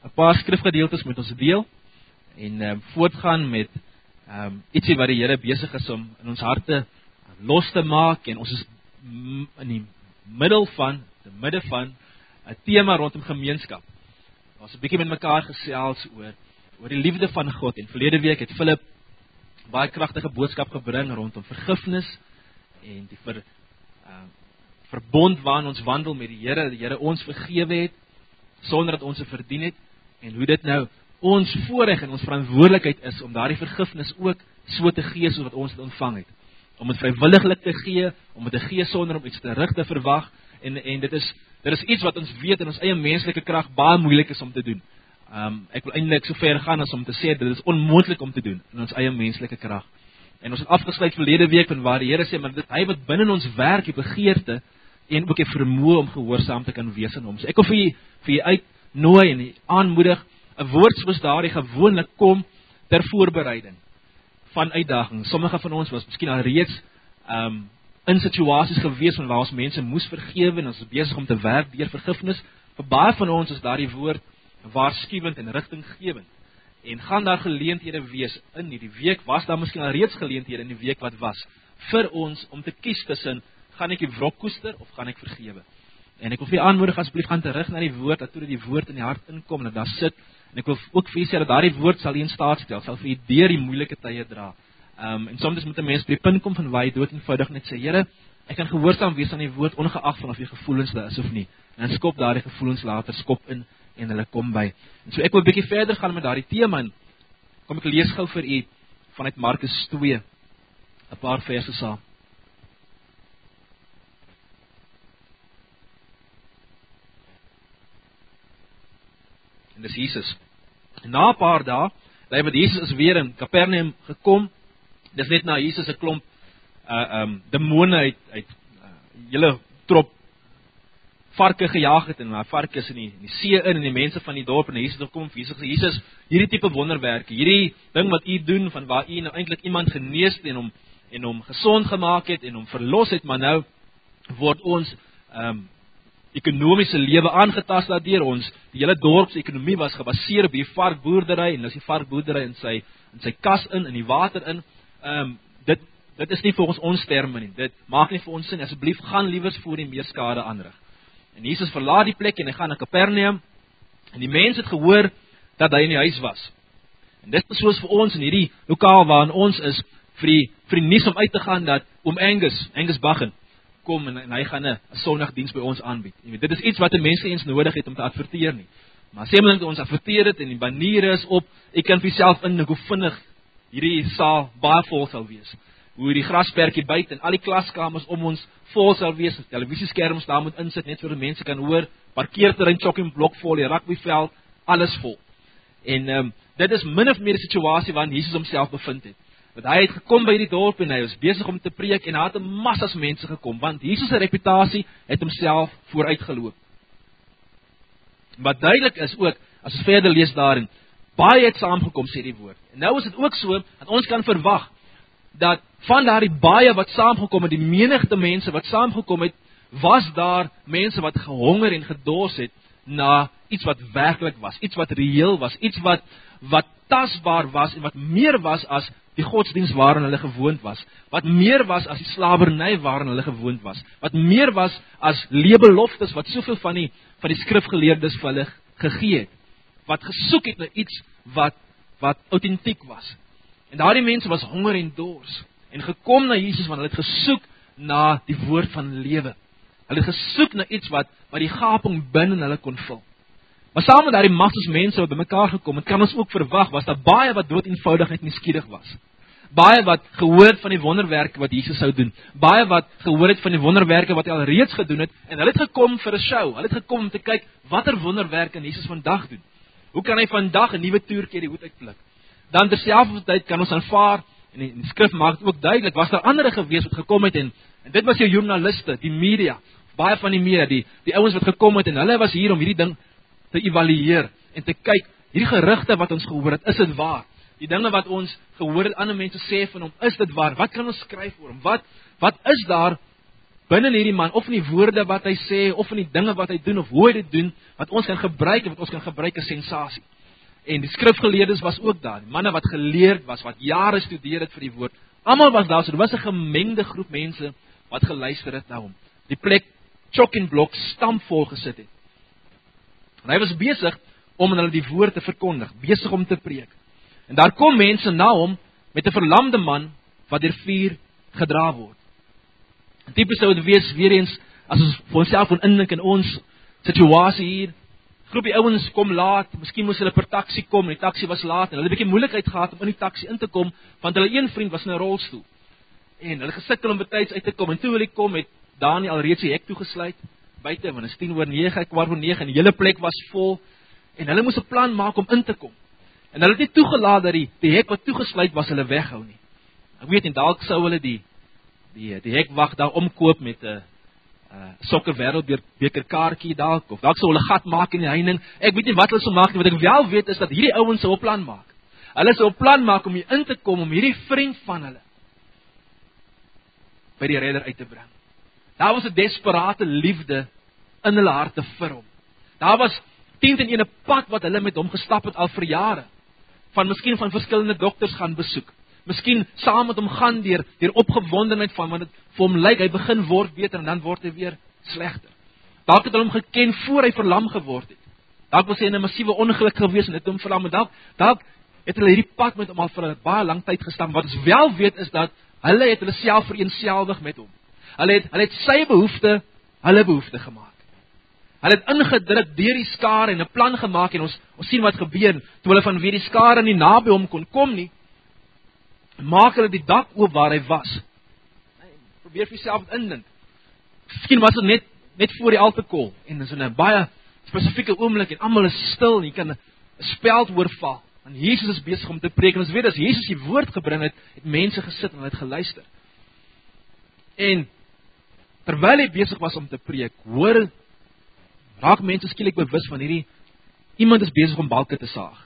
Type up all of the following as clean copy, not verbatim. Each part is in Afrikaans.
'n paar skrifgedeeltes met ons deel en voortgaan met ietsie wat die Here besig is om in ons harte los te maak, en ons is in die midde van 'n tema rondom gemeenskap. Ons het 'n bietjie met mekaar gesels oor die liefde van God, en verlede week het Philip baie kragtige boodskap gebring rondom vergifnis en die verbond waarin ons wandel met die Here ons vergewe het sonder dat ons dit verdien het, en hoe dit nou ons voorreg en ons verantwoordelikheid is om daardie vergifnis ook so te gee soos wat ons dit ontvang het. Om dit vrywilliglik te gee, om dit te gee sonder om iets terug te verwag, en dit is iets wat ons weet in ons eie menslike krag baie moeilik is om te doen. Ek wil eintlik so ver gaan as om te sê dit is onmoontlik om te doen in ons eie menslike krag. En ons het afgesluit verlede week van waar die Here sê, maar dit hy wat binne ons werk, die begeerte en ook die vermoë om gehoorsaam te kan wees aan hom. So ek wil vir jy uitnooi en aanmoedig, 'n woord soos daardie gewoonlik kom ter voorbereiding van uitdagings. Sommige van ons was miskien al reeds in situasies gewees van waar ons mense moes vergewe, en ons is besig om te werk deur vergifnis. Vir baie van ons is daardie woord waarskuwend en rigtinggewend. En gaan daar geleenthede wees in hierdie week, was daar miskien al reeds geleenthede in die week wat was, vir ons om te kies tussen, gaan ek die wrok koester of gaan ek vergewe? En ek wil vir aanmoedig, asseblief gaan terug na die woord, dat toe die woord in die hart inkom, dat daar sit, en ek wil ook vir jy sê, dat daardie woord sal jy in staat stel, sal vir jy deur die moeilike tye dra. En soms moet 'n mens by die punt kom van waar jy dood eenvoudig net sê, Here, ek kan gehoorsaam wees aan die woord, ongeag van of jy gevoelens daar is of nie. En dan skop daardie gevoelens later, skop in, en hulle kom by. En so ek wil 'n bietjie verder gaan met daardie tema, en kom ek lees gou vir u vanuit Markus 2, 'n paar verse saam. En dis Jesus. En na 'n paar dae, want Jesus is weer in Kapernaum gekom. Dis net na Jesus 'n klomp demone uit hele trop varke gejaag het, en daai varke is in die see in, en die mense van die dorp, en Jesus het gekom, Jesus, hierdie tipe wonderwerke, hierdie ding wat u doen, van waar u nou eintlik iemand genees en hom gesond gemaak het, en hom verlos het, maar nou word ons ekonomiese lewe aangetast daardeur ons. Die hele dorpsekonomie was gebaseer op die varkboerdery, en dis die varkboerdery in sy kas in die water in. Dit is nie vir ons terme nie. Dit maak nie vir ons sin. Asseblief gaan liewers voor die meer skade aanrig. En Jesus verlaat die plek en hy gaan na Kapernaum, en die mense het gehoor dat hy in die huis was. En dit is soos vir ons in hierdie lokaal waarin ons is, vir die nuus om uit te gaan dat oom Angus Baggen kom, en hy gaan 'n Sondagdiens by ons aanbied. Jy weet, dit is iets wat 'n mens eens nodig het om te adverteer nie. Maar sê maar dat ons adverteer dit, en die baniere is op, ek kan vir jouself indink hoe vinnig hierdie saal baie vol sal wees. Hoe die grasperkie buite en al die klaskamers om ons vol sal wees, televisieskerms daar moet insit, net sodat mense kan hoor, parkeerterrein choking blok vol, die rugbyveld, alles vol. En dit is min of meer die situasie waarin Jesus homself bevind het. Want hy het gekom by die dorp, en hy was besig om te preek, en daar het 'n massas mense gekom, want Jesus se reputasie het homself vooruitgeloop. Wat duidelik is ook, as ons verder lees daarin, baie het saamgekom, sê die woord. En nou is dit ook so, dat ons kan verwag, dat van daardie baie wat saamgekom het, die menigte mense wat saamgekom het, was daar mense wat gehonger en gedors het, na iets wat werklik was, iets wat reëel was, iets wat tasbaar was, en wat meer was as die godsdienst waarin hulle gewoond was, wat meer was as die slawerny waarin hulle gewoond was, wat meer was as leebeloftes, wat soveel van die skrifgeleerdes vir hulle gegee het, wat gesoek het na iets wat autentiek was. En daardie mense was honger en dors, en gekom na Jesus, want hulle het gesoek na die woord van lewe. Hulle het gesoek na iets wat die gaping binne hulle kon vul. Maar saam met daardie massas mense wat bymekaar gekom het, kan ons ook verwag, was daar baie wat dood eenvoudig net nuuskierig was. Baie wat gehoor het van die wonderwerke wat Jesus sou doen. Baie wat gehoor het van die wonderwerke wat hy al reeds gedoen het, en hulle het gekom vir 'n show. Hulle het gekom om te kyk watter wonderwerke kan Jesus vandag doen. Hoe kan hy vandag 'n nuwe toertjie die hoed uitpluk? Dan terselfdertyd kan ons aanvaar, en die skrif maak dit ook duidelik, was daar ander gewees wat gekom het, en dit was jou joernaliste, die media, baie van die media, die ouens wat gekom het, en hulle was hier om hierdie ding te evalueer, en te kyk, hierdie gerugte wat ons gehoor het, is dit waar? Die dinge wat ons gehoor het, ander mense sê van hom, is dit waar? Wat kan ons skryf oor hom? Wat is daar binne hierdie man, of in die woorde wat hy sê, of in die dinge wat hy doen, of hoe hy dit doen, wat ons kan gebruik, en wat ons kan gebruik as sensasie. En die skrifgeleerdes was ook daar, die manne wat geleerd was, wat jare studeer het vir die woord, almal was daar, so dit was 'n gemengde groep mense, wat geluister het na hom. Die plek, chock en blok, stampvol gesit het. En hy was besig om hulle die woord te verkondig, besig om te preek. En daar kom mense na hom, met 'n verlamde man, wat deur vuur gedra word. En tipies sou dit wees, weer eens, as ons vir onsself kon indink in ons situasie hier, groepie ouens kom laat, miskien moes hulle per taxi kom, en die taxi was laat, en hulle het 'n bietjie moeilikheid gehad om in die taxi in te kom, want hulle een vriend was in 'n rolstoel. En hulle gesukkel om betyds uit te kom, en toe hulle kom, het Daniel alreeds die hek toegesluit, buite, want dit is 10:09, 8:15, en die hele plek was vol, en hulle moes 'n plan maak om in te kom. En hulle het nie toegelaat dat die hek wat toegesluit was, hulle weghou nie. Ek weet nie, dalk sou hulle die hekwag daar omkoop met 'n sokker wêreldbeker kaartjie dalk, of dalk sou hulle gat maak in die heining. Ek weet nie wat hulle sou maak nie, wat ek wel weet is dat hierdie ouens sou 'n plan maak. Hulle sou 'n plan maak om hier in te kom, om hierdie vriend van hulle by die redder uit te bring. Daar was 'n desperate liefde in hulle harte vir hom. Daar was 10 pad wat hulle met hom gestap het al vir jare. Miskien van verskillende dokters gaan besoek. Miskien saam met hom gaan deur opgewondenheid van, want dit vir hom lyk, hy begin word beter en dan word hy weer slegter. Dalk het hulle hom geken voor hy verlam geword het. Dalk was hy in 'n massiewe ongeluk gewees en het hom verlam, en dalk het hulle hierdie pad met hom al vir 'n baie lang tyd gestap. Wat ons wel weet is dat hulle het hulle self vereenselwig met hom. Hulle het sy behoefte hulle behoefte gemaak. Hulle het ingedruk deur die skare en 'n plan gemaak, en ons sien wat gebeur, toe hulle vanweer die skare nie naby hom kon kom nie, maak hulle die dak oop waar hy was. Probeer vir jouself indink. Miskien was dit net voor die altaar, en dis in 'n baie spesifieke oomblik, en almal is stil, en jy kan 'n speld oorval, en Jesus is besig om te preek, en ons weet, as Jesus die woord gebring het, het mense gesit en hulle het geluister. En terwyl hy besig was om te preek, raak mense skielik bewus van iemand is besig om balke te saag.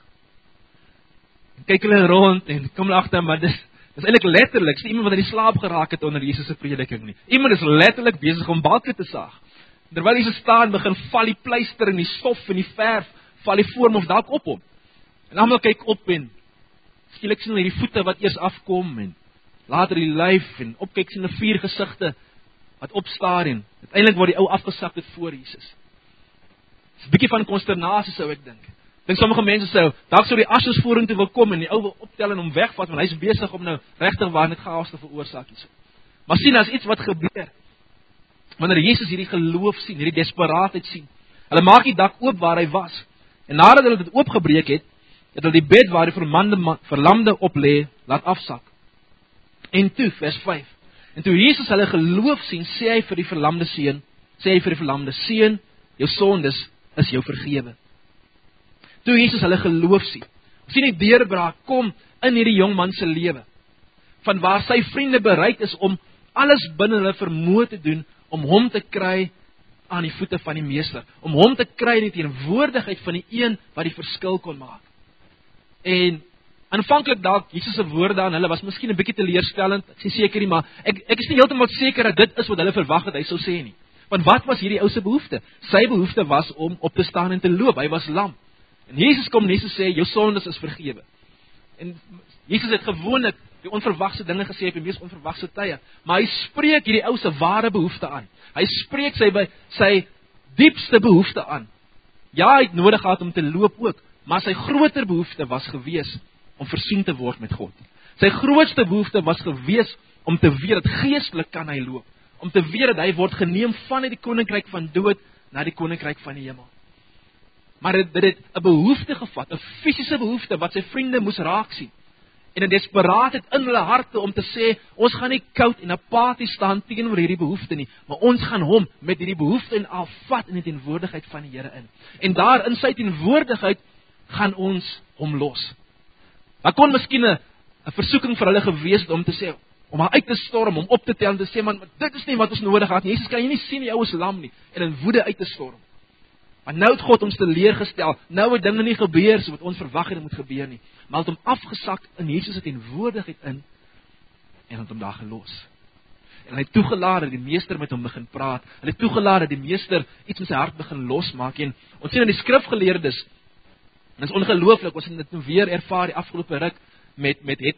En kyk hulle rond en kom hulle agter, maar dis eintlik letterlik, is iemand wat in die slaap geraak het onder Jesus se prediking nie. Iemand is letterlik besig om balke te saag. Terwyl Jesus staan, begin val die pleister en die stof en die verf, val die voor hom of dalk op hom. En almal kyk op, en skielik sien hulle die voete wat eers afkom, en later die lyf, en opkyk sien hulle 4 gesigte wat opstaar, en uiteindelik word die ou afgesak het voor Jesus. 'n bietjie van konsternasie sou ek dink. Dink sommige mense dalk sou die asses vorentoe wil kom en die ou wil optel en hom wegvat, want hy's besig om nou regtig waar net chaos te veroorsaak hierso. Maar sien, as iets wat gebeur, wanneer Jesus hierdie geloof sien, hierdie desperaatheid sien, hulle maak die dak oop waar hy was, en nadat hulle dit oopgebreek het hulle die bed waar die verlamde op lê, laat afsak. En toe, vers 5, en toe Jesus hulle geloof sien, sê hy vir die verlamde seun, jou sondes is jou vergewe. Toe Jesus hulle geloof sien die deurbraak kom in hierdie jong man se lewe, van waar sy vriende bereid is om alles binne hulle vermoë te doen, om hom te kry aan die voete van die meester, om hom te kry in die teenwoordigheid van die een wat die verskil kon maak. En aanvanklik dalk Jesus se woorde aan hulle was miskien 'n bietjie teleurstellend, ek is seker nie, maar ek is nie heeltemal seker dat dit is wat hulle verwag het hy sou sê nie. Want wat was hierdie ou se behoefte? Sy behoefte was om op te staan en te loop. Hy was lam. En Jesus kom net te sê, jou sondes is vergewe. En Jesus het gewoonlik die onverwagse dinge gesê op die mees onverwagse tye, maar hy spreek hierdie ou se ware behoefte aan. Hy spreek sy diepste behoefte aan. Ja, hy het nodig gehad om te loop ook, maar sy groter behoefte was gewees om versoen te word met God. Sy grootste behoefte was gewees om te weet dat geestelik kan hy loop, om te weet dat hy word geneem van die koninkryk van dood na die koninkryk van die hemel. Maar dit het 'n behoefte gevat, 'n fisiese behoefte wat sy vriende moes raak sien. En 'n desperaatheid in hulle harte om te sê, ons gaan nie koud en apaties staan teenoor hierdie behoefte nie, maar ons gaan hom met hierdie behoefte en afvat in die teenwoordigheid van die Here in. En daar in sy teenwoordigheid gaan ons hom los. Daar kon miskien 'n versoeking vir hulle gewees het om te sê, om haar uit te storm, om op te tel en te sê, man, dit is nie wat ons nodig het nie. Jesus, kan jy nie sien die ou is lam nie, en in woede uit te storm. Maar nou het God ons teleurgestel, nou het dinge nie gebeur so wat ons verwag het moet gebeur nie, maar het hom afgesak in Jesus se teenwoordigheid in, en het hom daar gelos. En hy het toegelaat dat die meester met hom begin praat. Hy het toegelaat dat die meester iets in sy hart begin losmaak. En ons sien in die skrifgeleerdes, en dit is ongelooflik, ons het dit nou weer ervaar die afgelope ruk met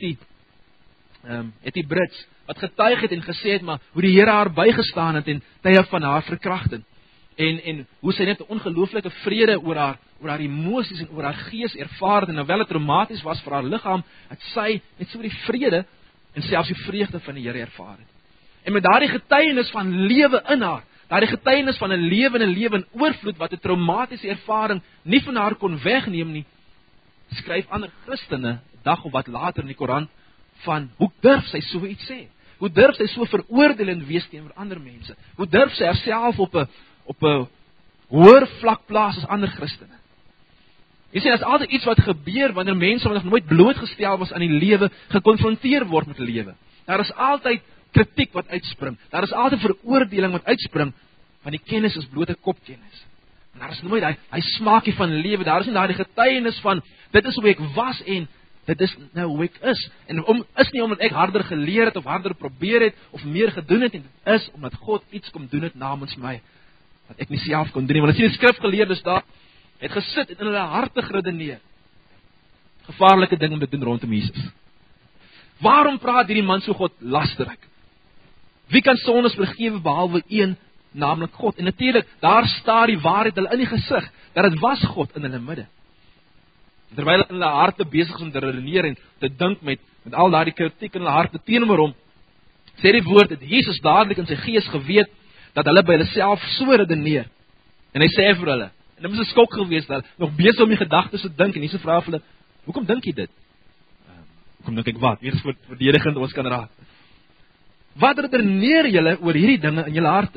Hetty Brits, wat getuig het en gesê het, maar hoe die Here haar bygestaan het in tye van haar verkrachting. En hoe sy net 'n ongelooflike vrede oor haar emosies en oor haar gees ervaar het, en hoewel dit traumaties was vir haar liggaam, het sy net so die vrede en selfs die vreugde van die Here ervaar het. En met daardie getuienis van lewe in haar, daardie getuienis van 'n lewe in oorvloed wat 'n traumatiese ervaring nie van haar kon wegneem nie, skryf ander Christene 'n dag of wat later in die Koran van hoe durf sy so iets sê? Hoe durf sy so veroordelend wees teenoor ander mense? Hoe durf sy haarself op 'n hoër vlak plaas as ander Christene? Jy sien, as altyd iets wat gebeur wanneer mense wat nog nooit blootgestel was aan die lewe, gekonfronteer word met die lewe. Daar is altyd kritiek wat uitspring. Daar is altyd veroordeling wat uitspring, want die kennis is blote kopkennis. En daar is nooit hy smaakie van lewe. Daar is nie daardie getuienis van dit is hoe ek was en dit is nou hoe ek is. En is nie omdat ek harder geleer het of harder probeer het of meer gedoen het, en dit is omdat God iets kom doen het namens my wat ek nie self kon doen nie. Want as jy die skrifgeleerdes daar het gesit en in hulle harte geredeneer. Gevaarlike ding om te doen rondom Jesus. Waarom praat hierdie man so God lasterlik? Wie kan sondes vergewe behalwe een, naamlik God? En natuurlik, daar staar die waarheid hulle in die gesig, dat dit was God in hulle midde. Terwyl hulle in hulle harte besig is om te redeneer en te dink met al daardie kritiek in hulle harte teenoor hom, sê die woord dat Jesus dadelik in sy gees geweet dat hulle by hulle self so redeneer. En hy sê vir hulle, en dit was 'n skok geweest, dat nog besig om die gedagtes te dink, en Jesus vra vir hulle, hoekom dink jy dit? Hoekom dink ek wat? Weer is verdedigend ons kan raak. Wat redeneer julle oor hierdie dinge in julle harte?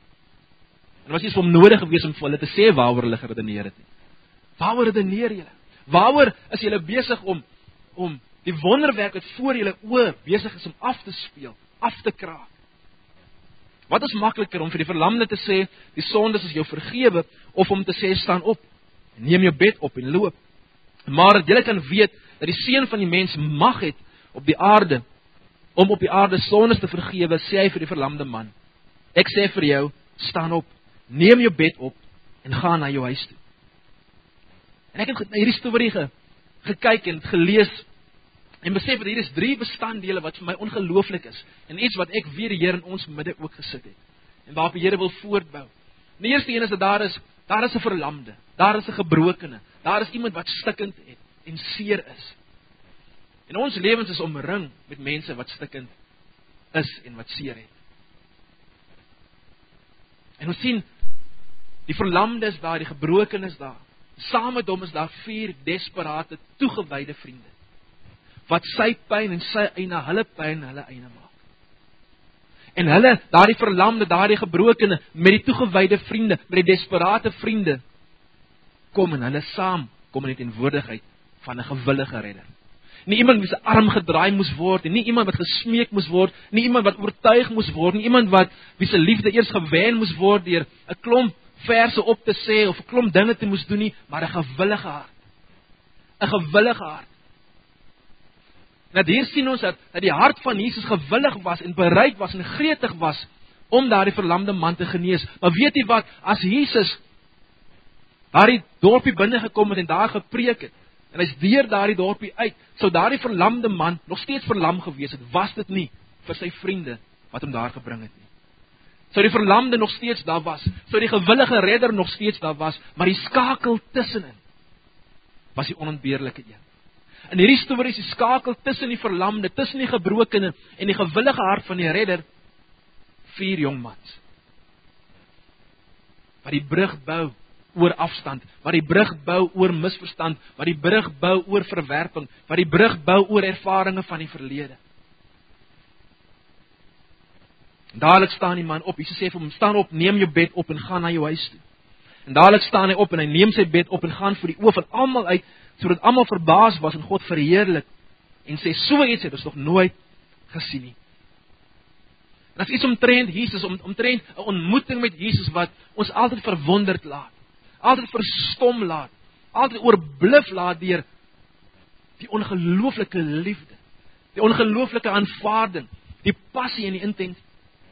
En was nie vir hom nodig geweest om vir hulle te sê waaroor hulle geredeneer het nie. Waaroor redeneer julle? Waaroor is julle besig om die wonderwerk wat voor julle oë besig is om af te speel, af te kraak? Wat is makliker om vir die verlamde te sê, die sondes is jou vergewe, of om te sê, staan op, neem jou bed op en loop? Maar dat julle kan weet, dat die Seun van die mens mag het op die aarde, om op die aarde sondes te vergewe, sê hy vir die verlamde man, ek sê vir jou, staan op, neem jou bed op, en ga na jou huis toe. En ek het na hierdie storie gekyk en gelees, en besef dat hier is 3 bestanddele wat vir my ongelooflik is, en iets wat ek weer die Here in ons midde ook gesit het, en waarop die Here wil voortbou. Die eerste een is dat daar is 'n verlamde, daar is 'n gebrokene, daar is iemand wat stikkend het, en seer is. En ons lewens is omring met mense wat stikkend is, en wat seer het. En ons sien, die verlamde is daar, die gebrokene is daar, saam met hom is daar 4 desperate, toegewyde vriende, wat sy pyn en sy eina, hulle pyn, hulle eina maak. En hulle, daardie verlamde, daardie gebrokene, met die toegewyde vriende, met die desperate vriende, kom en hulle saam, kom in die teenwoordigheid van 'n gewillige redder. Nie iemand wie se arm gedraai moes word, en nie iemand wat gesmeek moes word, nie iemand wat oortuig moes word, nie iemand wat wie se liefde eers gewen moes word deur 'n klomp verse op te sê, of 'n klomp dinge te moes doen nie, maar 'n gewillige hart. 'n gewillige hart. Nou hier sien ons dat die hart van Jesus gewillig was, en bereid was, en gretig was, om daardie verlamde man te genees. Maar weet jy wat, as Jesus daardie dorpie binne gekom het, en daar gepreek het, en hy's deur daardie dorpie uit, sou daardie verlamde man nog steeds verlam gewees het, was dit nie vir sy vriende wat hom daar gebring het nie. Sou die verlamde nog steeds daar was, sou die gewillige redder nog steeds daar was, maar die skakel tussenin was die onontbeerlike een. In hierdie storie is die skakel tussen die verlamde, tussen die gebrokene en die gewillige hart van die redder, 4 jongmans, wat die brug bou oor afstand, wat die brug bou oor misverstand, wat die brug bou oor verwerping, wat die brug bou oor ervarings van die verlede. En dadelik staan die man op, Jesus sê vir hom, staan op, neem jou bed op en gaan na jou huis toe. En dadelik staan hy op en hy neem sy bed op en gaan voor die oë van almal uit, sodat almal verbaas was en God verheerlik, en sê, so iets het ons nog nooit gesien nie. En as iets omtrent Jesus, omtrent 'n ontmoeting met Jesus wat ons altyd verwonderd laat, altyd verstom laat, altyd oorbluf laat deur die ongelooflike liefde, die ongelooflike aanvaarding, die passie en die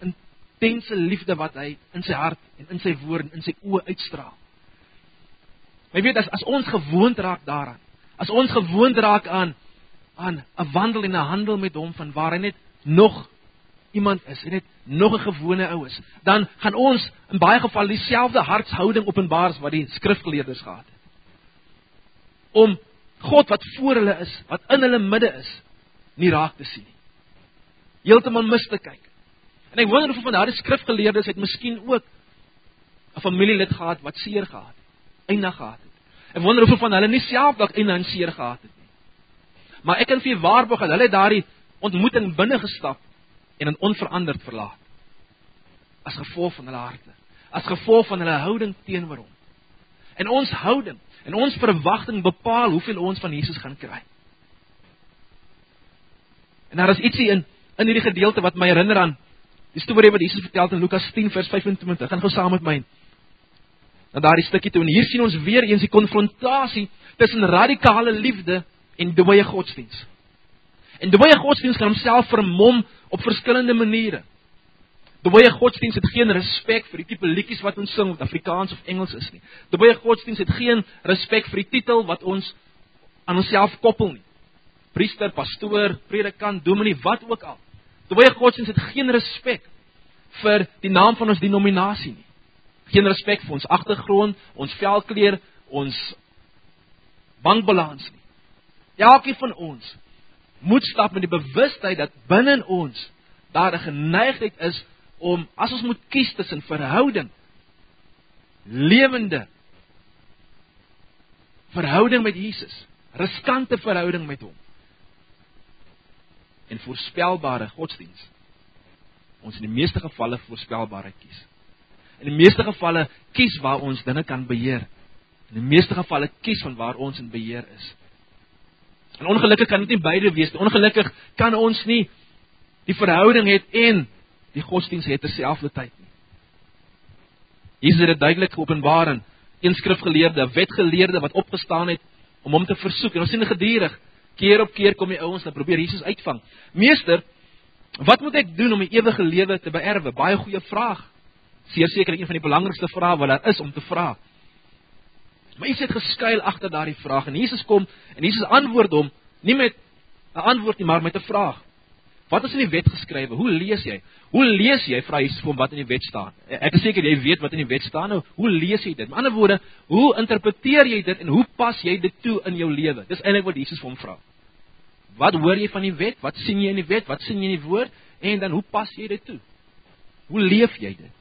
intense liefde wat hy in sy hart en in sy woord en in sy oë uitstraal. Maar jy weet, as ons gewoond raak daaraan, as ons gewoond raak aan 'n wandel en 'n handel met hom van waar hy net nog iemand is, en net nog 'n gewone ou is, dan gaan ons in baie geval dieselfde hartshouding openbaar as wat die skrifgeleerdes gehad het. Om God wat voor hulle is, wat in hulle midde is, nie raak te sien nie. Heeltemal mis te kyk. En ek wonder hoeveel van daardie skrifgeleerdes het miskien ook 'n familielid gehad wat seer gehad het, eina gehad het. Ek wonder hoeveel van hulle nie self dalk eina en seer gehad het nie. Maar ek kan vir waarborg dat hulle daardie ontmoeting binne gestap en in onveranderd verlaat. As gevolg van hulle harte, as gevolg van hulle houding teenoor hom. En ons houding en ons verwagting bepaal hoeveel ons van Jesus gaan kry. En daar is ietsie in hierdie gedeelte wat my herinner aan die storie wat Jesus vertel in Lukas 10 vers 25. Gaan gou saam met my na daardie stukkie toe. En hier sien ons weer eens die konfrontasie tussen radikale liefde en dooie godsdiens. En dooie godsdiens kan homself vermom op verskillende maniere. Dooie godsdiens het geen respek vir die tipe liedjies wat ons sing, wat Afrikaans of Engels is nie. Dooie godsdiens het geen respek vir die titel wat ons aan onsself koppel nie. Priester, pastoor, predikant, dominee, wat ook al. Dooie godsdiens het geen respek vir die naam van ons denominasie nie. Geen respek vir ons agtergrond, ons velkleur, ons bankbalans nie. Elkeen van ons moet stap met die bewustheid dat binne ons daar 'n geneigtheid is om, as ons moet kies tussen verhouding, lewende verhouding met Jesus, riskante verhouding met hom, en voorspelbare godsdiens, ons in die meeste gevalle voorspelbaarheid kies. In die meeste gevalle kies waar ons dinge kan beheer. In die meeste gevalle kies van waar ons in beheer is. En ongelukkig kan dit nie beide wees nie. Ongelukkig kan ons nie die verhouding het en die godsdiens het terselfdertyd nie. Hier is dit duidelik geopenbaar in een skrifgeleerde, 'n wetgeleerde wat opgestaan het om hom te versoek. En ons sien gedurig, keer op keer kom die ouens en probeer Jesus uitvang. Meester, wat moet ek doen om die ewige lewe te beerwe? Baie goeie vraag. Seker een van die belangrikste vrae wat daar is om te vra. Maar Jesus het geskuil agter daardie vraag en Jesus kom en Jesus antwoord hom nie met 'n antwoord nie, maar met 'n vraag. Wat is in die wet geskrywe? Hoe lees jy? Hoe lees jy? Vra Jesus hom wat in die wet staan. Ek is seker jy weet wat in die wet staan. Nou, hoe lees jy dit? Met ander woorde, hoe interpreteer jy dit en hoe pas jy dit toe in jou lewe? Dis eintlik wat Jesus hom vra. Wat hoor jy van die wet? Wat sien jy in die wet? Wat sien jy in die woord? En dan hoe pas jy dit toe? Hoe leef jy dit?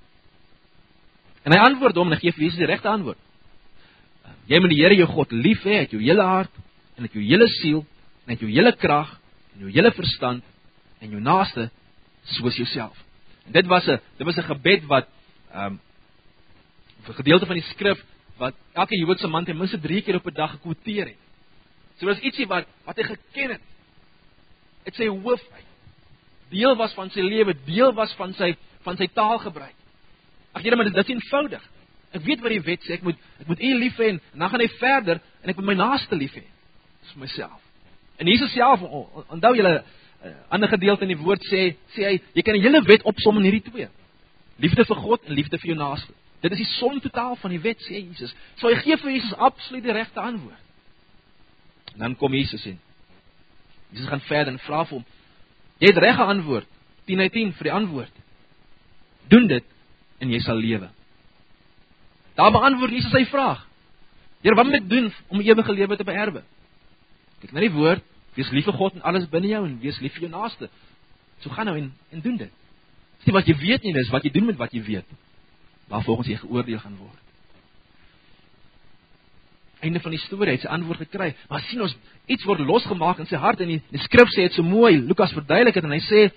En hy antwoord hom en hy gee vir Jesus die regte antwoord. Jy moet die Here jou God lief hê uit jou hele hart en uit jou hele siel en uit jou hele krag en jou hele verstand en jou naaste soos jouself. En dit was 'n gebed wat 'n gedeelte van die skrif wat elke Joodse man ten minste 3 keer op 'n dag gekwoteer het. So was ietsie wat hy geken het. Dit sy hoof uit. Deel was van sy lewe, deel was van sy taalgebruik. Ag Here, maar dit is eenvoudig. Ek weet wat die wet sê, ek moet U lief hê en dan gaan hy verder en ek moet my naaste lief hê. Dis vir myself. En Jesus self, onthou julle, ander gedeelte in die woord sê hy, jy kan die hele wet opsom in hierdie twee. Liefde vir God en liefde vir jou naaste. Dit is die som totaal van die wet, sê Jesus. So hy gee vir Jesus absoluut die regte antwoord. En dan kom Jesus in. Jesus gaan verder en vra vir hom, jy het reg geantwoord, 10/10 vir die antwoord. Doen dit en jy sal lewe. Daar beantwoord Jesus sy vraag. Here, wat moet ek doen om ewige lewe te beerwe? Kyk na die woord, wees lief vir God en alles binne jou en wees lief vir jou naaste. So gaan nou en doen dit. Dis nie wat jy weet nie, dis wat jy doen met wat jy weet. Waar volgens jy geoordeel gaan word. Einde van die storie, het sy antwoord gekry. Maar sien ons, iets word losgemaak in sy hart en die skrif sê dit so mooi. Lukas verduidelik dit en hy sê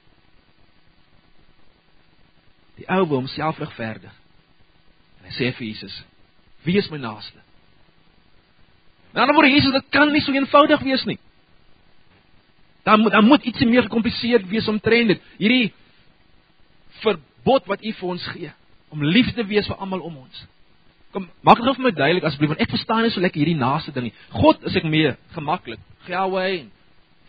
die ou wil homself regverdig. En hy sê vir Jesus, wie is my naaste? Nou dan word Jesus, dit kan nie so eenvoudig wees nie. Daar moet ietsie meer gecompliseerd wees omtrent dit. Hierdie verbod wat U vir ons gee, om lief te wees vir almal om ons. Kom, maak dit gou vir my duidelik asseblief, want ek verstaan nie so lekker hierdie naaste ding nie. God is ek mee gemaklik, Yahweh,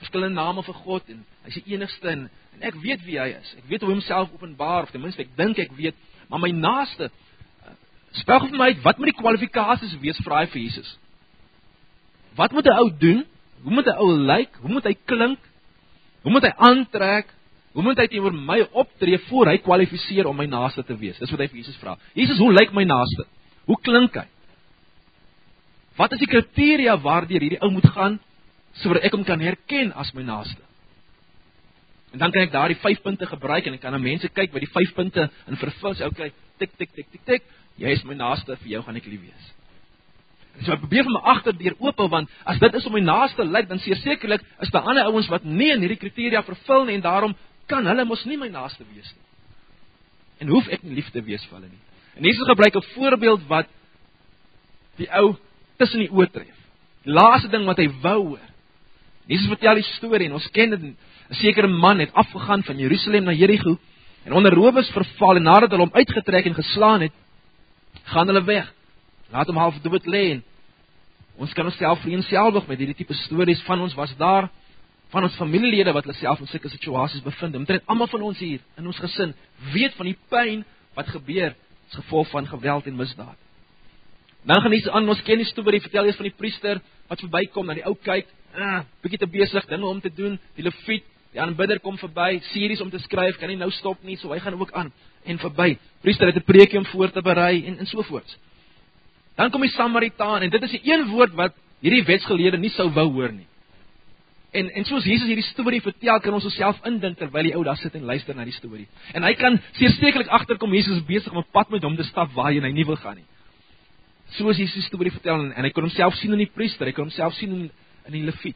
verskillende name vir God en hy is die enigste en ek weet wie hy is. Ek weet hoe hy homself openbaar, of ten minste ek dink ek weet, maar my naaste, spel vir my uit, wat moet die kwalifikasies wees vir hy vir Jesus? Wat moet 'n ou doen? Hoe moet 'n ou lyk? Hoe moet hy klink? Hoe moet hy aantrek? Hoe moet hy teenoor my optree voor hy kwalifiseer om my naaste te wees? Dis wat hy vir Jesus vra. Jesus, hoe lyk my naaste? Hoe klink hy? Wat is die kriteria waardeur hierdie ou moet gaan sodat ek hom kan herken as my naaste? En dan kan ek daardie 5 punte gebruik en ek kan na mense kyk by die 5 punte en vervul sê, okay, tik, jy is my naaste, vir jou gaan ek lief wees. En so ek probeer vir my agterdeur oop, want as dit is om my naaste lyk, dan sekerlik is daar ander ouens wat nie in hierdie kriteria vervul nie en daarom kan hulle mos nie my naaste wees nie. En hoef ek nie lief te wees vir hulle nie. En Jesus gebruik 'n voorbeeld wat die ou tussen die oë tref. Die laaste ding wat hy wou hoor. Jesus vertel die storie en ons ken dit. 'n sekere man het afgegaan van Jerusalem na Jerigo en onder rowers verval en nadat hulle hom uitgetrek en geslaan het, gaan hulle weg. Laat hom half dood lê en ons kan onsself vereenselwig met hierdie tipe stories. Van ons was daar, van ons familielede wat hulle self in sulke situasies bevind. Omtrent almal van ons hier in ons gesin weet van die pyn wat gebeur as gevolg van geweld en misdaad. Dan gaan Jesus aan, ons ken die storie, vertel eers van die priester wat verbykom, na die ou kyk, bietjie te besig dinge om te doen, die leviet, die aanbidder kom verby, series om te skryf, kan nie nou stop nie, so hy gaan ook aan en verby. Priester het 'n preekie om voor te berei en so voort. Dan kom die Samaritaan en dit is die een woord wat hierdie wetsgeleerde nie sou wou hoor nie. En soos Jesus hierdie storie vertel, kan ons osself indink terwyl die ou daar sit en luister na die storie. En hy kan sekerlik agterkom Jesus is besig om 'n pad met hom te stap waarheen hy nie wil gaan nie. Soos Jesus die storie vertel en hy kon homself sien in die priester, hy kon homself sien in die leviet.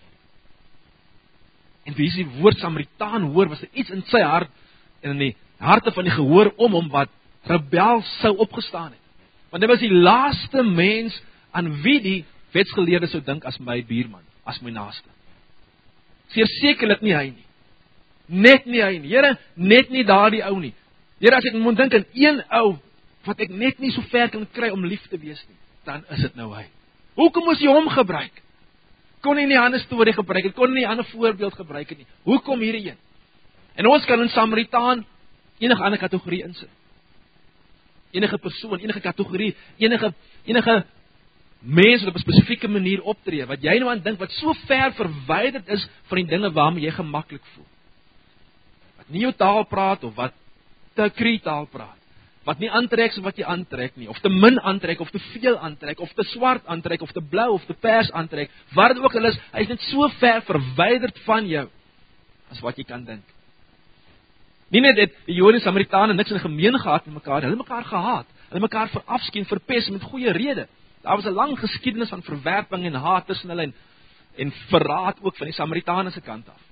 En toe Jesus die woord Samaritaan hoor, was daar iets in sy hart en in die harte van die gehoor om hom wat rebel sou opgestaan het. Want dit was die laaste mens aan wie die wetsgeleerde sou dink as my buurman, as my naaste. Sekerlik nie hy nie. Net nie hy nie. Here, net nie daardie ou nie. Here, as ek moet dink aan een ou wat ek net nie so ver kan kry om lief te wees nie, dan is dit nou hy. Hoekom moes jy hom gebruik? Kon hy nie 'n ander storie gebruik het, kon hy nie 'n ander voorbeeld gebruik het nie. Hoekom hierdie een? En ons kan in Samaritaan enige ander kategorie insit. Enige persoon, enige kategorie, enige mens wat op 'n spesifieke manier optree, wat jy nou aan dink, wat so ver verwyderd is van die dinge waarmee jy gemaklik voel. Wat nie jou taal praat, of wat te Kriek taal praat. Wat nie aantrek so wat jy aantrek nie, of te min aantrek, of te veel aantrek, of te swart aantrek, of te blou, of te pers aantrek. Wat dit ook al is, hy is net so ver verwyderd van jou, as wat jy kan dink. Nie net het die Jode en Samaritane niks in gemeen gehad met mekaar, hulle mekaar gehaat, hulle mekaar verafskeid en verpes met goeie rede. Daar was 'n lang geskiedenis van verwerping en haat tussen hulle en verraad ook van die Samaritane se kant af.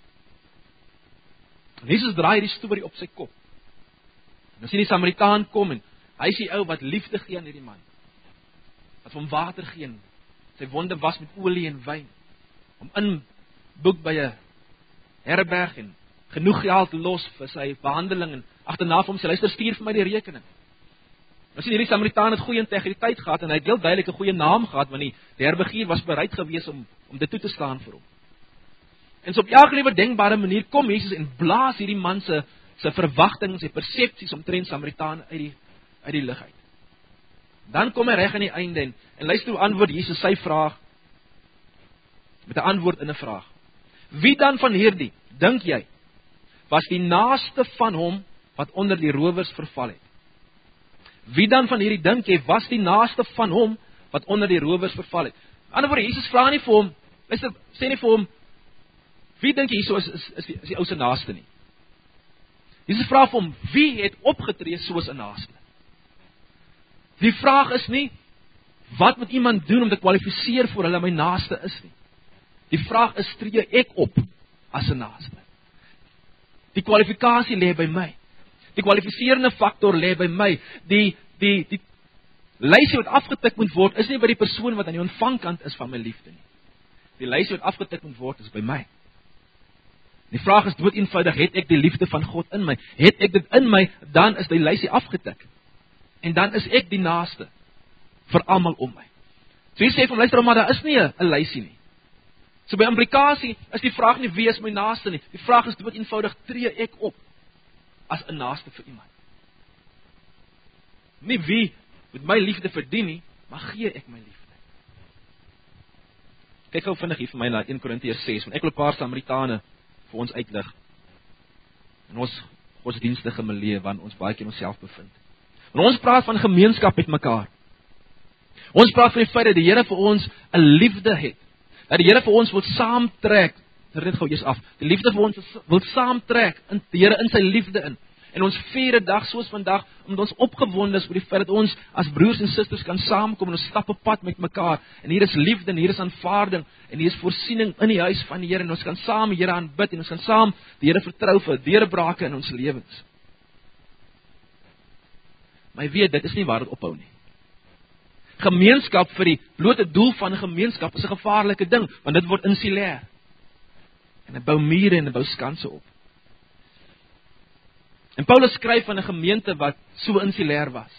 En Jesus draai die storie op sy kop. En as die Samaritaan kom en hy is die ou wat liefde gee aan hierdie man, wat hom water gee en sy wonde was met olie en wyn, om inboek by 'n herberg en genoeg geld los vir sy behandeling en agterna vir hom sê, luister, stuur vir my die rekening. Nou sien hierdie Samaritaan het goeie integriteit gehad en hy het heel duidelik 'n goeie naam gehad, want die herbergier was bereid gewees om dit toe te staan vir hom. En so op elke liewe denkbare manier kom Jesus en blaas hierdie man se verwagtinge, sy persepsies omtrent Samaritane uit die lug uit. Dan kom hy reg aan die einde en luister hoe antwoord Jesus sy vraag met 'n antwoord in 'n vraag. Wie dan van hierdie, dink jy, was die naaste van hom wat onder die rowers verval het? Wie dan van hierdie, dink jy, was die naaste van hom wat onder die rowers verval het? Aan die ander woorde, Jesus vra nie vir hom, luister, sê nie vir hom, wie dink jy hierso is die ou se naaste nie? Jesus vra vir hom, wie het opgetree soos 'n naaste? Die vraag is nie, wat moet iemand doen om te kwalifiseer vir hulle my naaste is nie. Die vraag is, tree ek op as 'n naaste? Die kwalifikasie lê by my. Die kwalifiserende faktor lê by my. Die lysie wat afgetik moet word, is nie by die persoon wat aan die ontvangkant is van my liefde nie. Die lysie wat afgetik moet word, is by my. Die vraag is dood eenvoudig, het ek die liefde van God in my? Het ek dit in my, dan is die lysie afgetik. En dan is ek die naaste vir almal om my. So jy sê vir hom, luister maar, daar is nie 'n lysie nie. So by implikasie is die vraag nie wie is my naaste nie. Die vraag is dood eenvoudig, tree ek op as 'n naaste vir iemand. Nie wie met my liefde verdien nie, maar gee ek my liefde. Kyk gou vinnig hier vir my na 1 Korintiërs 6, want ek wil 'n paar Samaritane vir ons uitlig. In ons godsdienstige milieu waarin ons baie keer onsself bevind. Want ons praat van gemeenskap met mekaar. Ons praat van die feit dat die Here vir ons 'n liefde het. Dat die Here vir ons wil saamtrek. Dit gou eers af. Die liefde vir ons wil saamtrek in die Here in sy liefde in. En ons vier 'n dag soos vandag omdat ons opgewonde is oor die feit dat ons as broers en susters kan saamkom en ons stap 'n pad met mekaar. En hier is liefde en hier is aanvaarding en hier is voorsiening in die huis van die Here en ons kan saam die Here aanbid en ons kan saam die Here vertrou vir deurbrake in ons lewens. Maar jy weet, dit is nie waar dit ophou nie. Gemeenskap vir die blote doel van 'n gemeenskap is 'n gevaarlike ding, want dit word insulêr. En dit bou mure en dit bou skanse op. En Paulus skryf van 'n gemeente wat so insulêr was.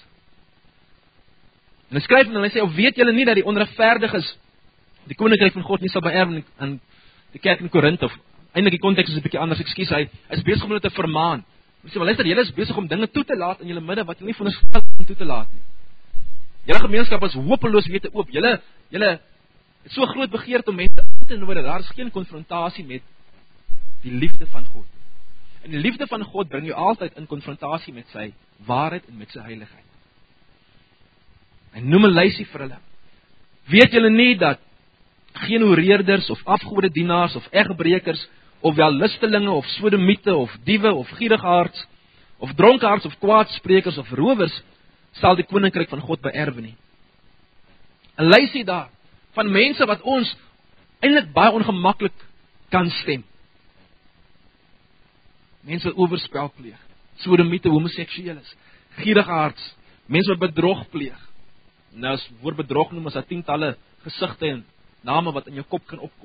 En hy skryf en hy sê, "Of weet julle nie dat die onregverdiges die koninkryk van God nie sal beerwe in die kerk in Korinthe?" Of eintlik die konteks is 'n bietjie anders, ekskuus, hy is besig om hulle te vermaan. Hy sê, "Maar luister, julle is besig om dinge toe te laat in julle midde wat julle nie veronderstel om toe te laat nie. Julle gemeenskap is hopeloos wete oop. Julle het so groot begeerte om mense in te nooi dat daar is geen konfrontasie met die liefde van God. En die liefde van God bring jou altyd in konfrontasie met sy waarheid en met sy heiligheid. Hy noem 'n lysie vir hulle. Weet julle nie dat geen hoereerders of afgodedienaars of egbrekers of wellustelinge of sodomiete of diewe of gierigaards of dronkaards of kwaadsprekers of rowers sal die koninkryk van God beerwe nie. 'n Lysie daar van mense wat ons eintlik baie ongemaklik kan stem. Mense wat oorspel pleeg, sodomiete, homoseksueles, gierigaards, mense wat bedrog pleeg. Nou as woord bedrog noem as 'n tientalle gesigte en name wat in jou kop kan opkom.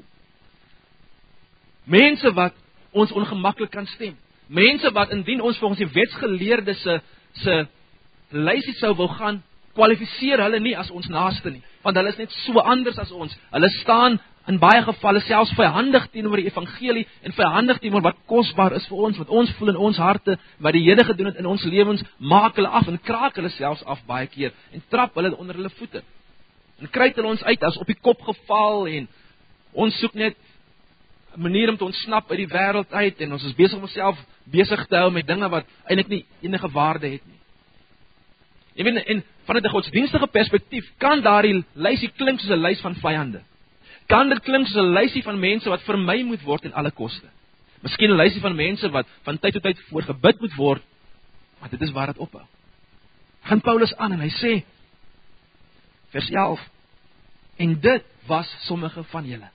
Mense wat ons ongemaklik kan stem. Mense wat indien ons volgens die wetsgeleerdes se lysie sou wou gaan, kwalifiseer hulle nie as ons naaste nie, want hulle is net so anders as ons. Hulle staan in baie gevalle selfs vyhandig teenoor die evangelie en vyhandig teenoor wat kosbaar is vir ons, wat ons voel in ons harte, wat die Here gedoen het in ons lewens, maak hulle af en kraak hulle selfs af baie keer en trap hulle onder hulle voete. En kry hulle ons uit as op die kop geval en ons soek net 'n manier om te ontsnap uit die wêreld uit en ons is besig om onsself besig te hou met dinge wat eintlik nie enige waarde het nie. Jy weet, en vanuit 'n godsdienstige perspektief kan daardie lysie klink soos 'n lys van vyande. Kan dit klink soos 'n lysie van mense wat vermy moet word ten alle koste. Miskien 'n lysie van mense wat van tyd tot tyd voorgebid moet word, maar dit is waar dit ophou. Gaan Paulus aan en hy sê, vers 11, en dit was sommige van julle.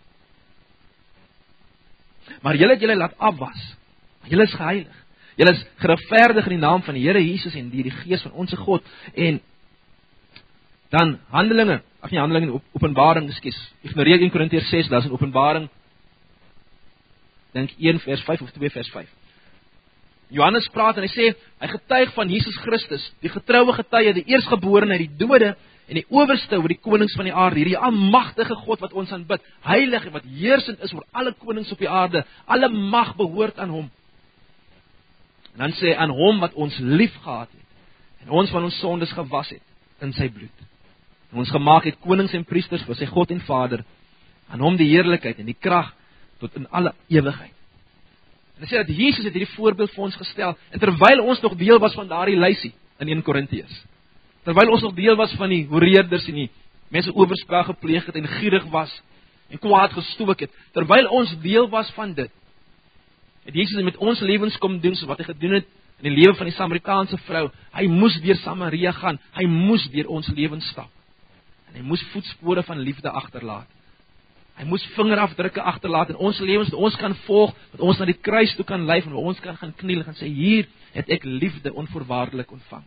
Maar julle het julle laat afwas, julle is geheilig. Julle is geregverdig in die naam van die Here Jesus en deur die Gees van ons God. En dan Handelinge, Openbaring, ekskuus. Ignoreer 1 Korintiërs 6, daar is in Openbaring dink 1 vers 5 of 2 vers 5. Johannes praat en hy sê, hy getuig van Jesus Christus, die getroue getuie, die eerstgeborene uit die dode en die owerste oor die konings van die aarde, hierdie almagtige God wat ons aanbid, heilig en wat heersend is oor alle konings op die aarde, alle mag behoort aan hom. En dan sê aan hom wat ons lief gehad het en ons van ons sondes gewas het in sy bloed. En ons gemaak het konings en priesters vir sy God en Vader, aan hom die heerlikheid en die krag tot in alle ewigheid. En hy sê dat Jesus het hierdie voorbeeld vir ons gestel, en terwyl ons nog deel was van daardie lysie in 1 Korintiërs, terwyl ons nog deel was van die hoereerders en die mense oorspel gepleeg het en gierig was en kwaad gestook het, terwyl ons deel was van dit, het Jesus met ons lewens kom doen, so wat hy gedoen het in die lewe van die Samaritaanse vrou. Hy moes deur Samaria gaan, hy moes deur ons lewens stap. En hy moes voetspore van liefde agterlaat. Hy moes vingerafdrukke agterlaat in ons lewens, dat ons kan volg, dat ons na die kruis toe kan lyf, en ons kan gaan kniel en sê, hier het ek liefde onvoorwaardelik ontvang.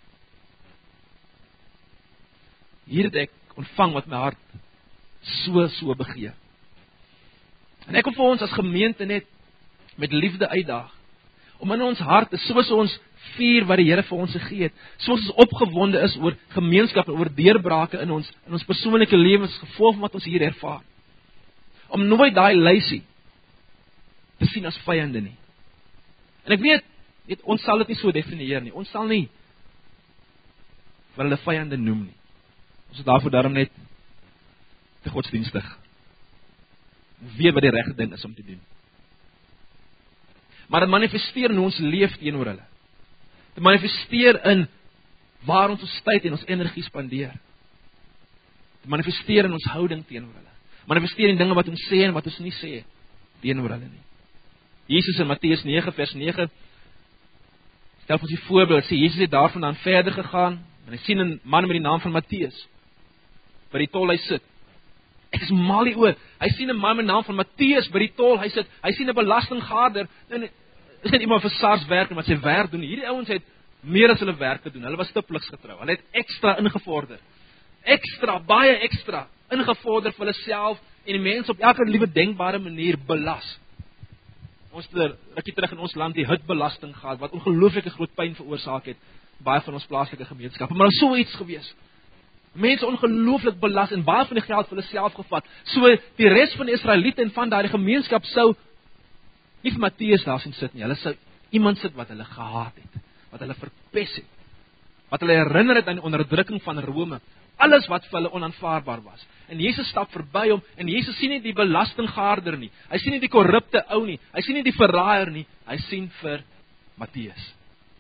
Hier het ek ontvang wat my hart so begeer. En ek wil vir ons as gemeente net met liefde uitdaag, om in ons harte, soos ons vier wat die Here vir ons gegee het, soos ons opgewonde is oor gemeenskap en oor deurbrake in ons persoonlike lewens, gevolg van wat ons hier ervaar, om nooit daai lysie te sien as vyande nie. En ek weet, ons sal dit nie so definieer nie. Ons sal nie vir hulle vyande noem nie. Ons is daarvoor daarom net te godsdienstig. Weet wat die regte ding is om te doen. Maar dit manifesteer in hoe ons leef teenoor hulle. Dit manifesteer in waar ons tyd en ons energie spandeer. Dit manifesteer in ons houding teenoor hulle. Manifesteer in dinge wat ons sê en wat ons nie sê teenoor hulle nie. Jesus in Matteus 9 vers 9 stel vir ons die voorbeeld, sê Jesus het daarvandaan verder gegaan en hy sien 'n man met die naam van Matteus by die tolhuis sit. Ek is mal hieroor. Hy sien 'n man met die naam van Matteus by die tol, hy sien 'n belastinggaarder. En is net iemand vir SARS werk en wat sy werk doen. Hierdie ouens het meer as hulle werk te doen. Hulle was stipliks getrou. Hulle het ekstra ingevorder. Baie ekstra ingevorder vir hulle self en die mense op elke liewe denkbare manier belas. Ons het rukkie terug in ons land die hutbelasting gehad wat ongelooflike groot pyn veroorsaak het baie van ons plaaslike gemeenskappe, maar so iets gewees. Mense ongelooflik belas en baie van die geld vir hulle self gevat. So die res van die Israeliete en van daardie gemeenskap sou nie vir Matteus daar sien sit nie. Hulle sou iemand sit wat hulle gehaat het, wat hulle verpes het, wat hulle herinner het aan die onderdrukking van Rome. Alles wat vir hulle onaanvaarbaar was. En Jesus stap verby hom en Jesus sien nie die belastinggaarder nie. Hy sien nie die korrupte ou nie. Hy sien nie die verraaier nie. Hy sien vir Matteus.